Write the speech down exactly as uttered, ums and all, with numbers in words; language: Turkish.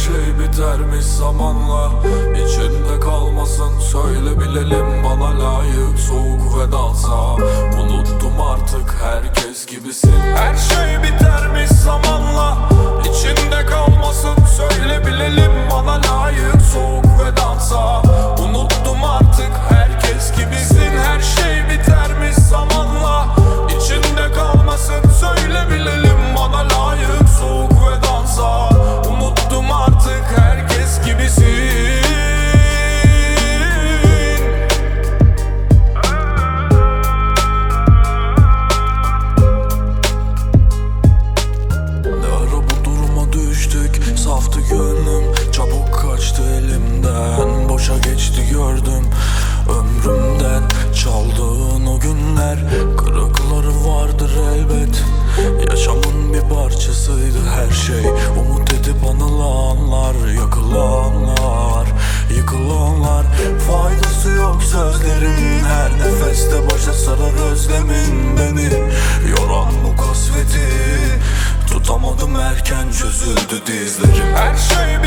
şey bitermiş zamanla, içinde kalmasın söyle bilelim. Bana layık soğuk vedansa, unuttum artık herkes gibisin. Her şey bitermiş zamanla, içinde kalmasın söyle bilelim. Bana layık soğuk vedansa, unuttum artık herkes gibisin. Her şey bitermiş zamanla, içinde kalmasın söyle bilelim. Bana layık soğuk vedansa, unuttum artık herkes gibisin. Ne ara bu duruma düştük, saftı gönlüm, çabuk kaçtı elimden. Boşa geçti gördüm ömrümden, çaldığın o günler. Kırıkları vardır elbet, yaşamın bir parçasıydı her şey. Umut edip anılanlar, yakılanlar, yıkılanlar. Faydası yok sözlerin, her nefeste başa sarar özlemin beni. Yoran bu kasveti tutamadım, erken çözüldü dizlerim. Her şey